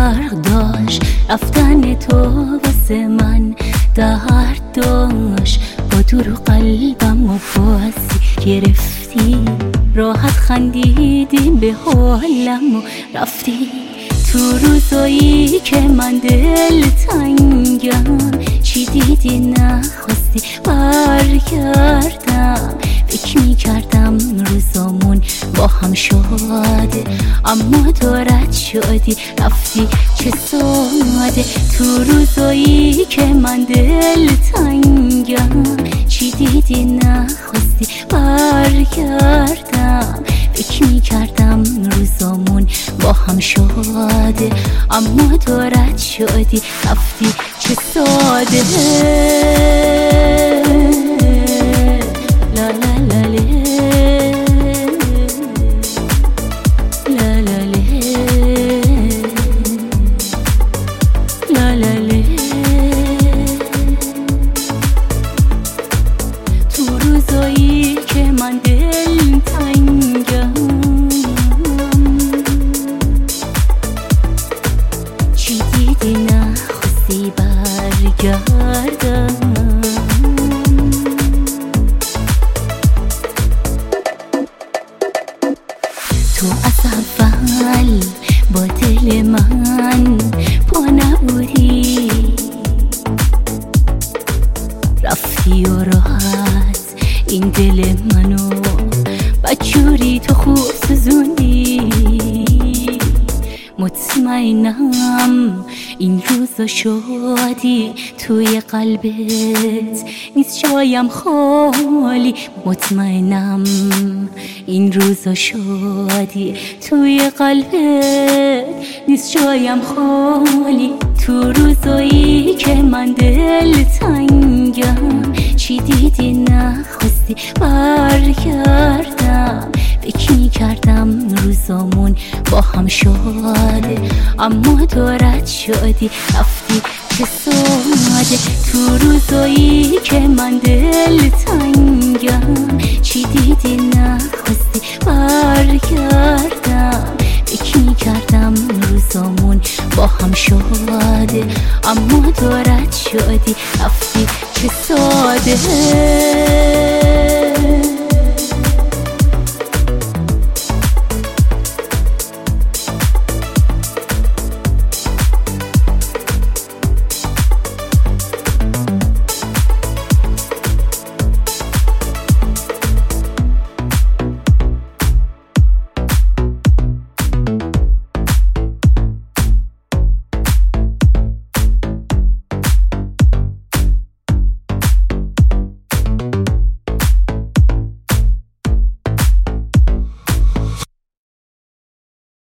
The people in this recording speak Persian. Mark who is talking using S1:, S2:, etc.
S1: فرق داشت رفتن تو واسه من، درد داشت با تو رو قلبم و بازی گرفتی، راحت خندیدیم به حالم و رفتی. تو روزایی که من دل تنگم چی دیدی نخواستی برگردم، فکر میکردم روزامون با هم شده، اما تو رد شدی رفتی چه ساده. تو روزایی که من دل تنگم چی دیدی نخواستی برگردم، فکر میکردم روزامون با هم شده، اما تو رد شدی رفتی چه ساده. لا لا لا لا لا لا لا لا. تو روزایی که من دل تنگم چی دیدی نخواستی برگردم، تو از اول با دل من پا نبودی، رفتی و راحت این دل منو بدجوری تو خوب سوزوندی. مطمئنم این روزا شادی توی قلبت نیست جایم خالی، مطمئنم این روزا شادی توی قلبت نیست جایم خالی. تو روزایی که من دل تنگم چی دیدی نخواستی برگردم، فکر میکردم روزامون با هم شده، اما تو رد شدی رفتی چه ساده. تو روزایی که من دل تنگم چی دیدی نخواستی برگردم، فکر میکردم روزامون با هم شده، اما تو رد شدی رفتی چه ساده.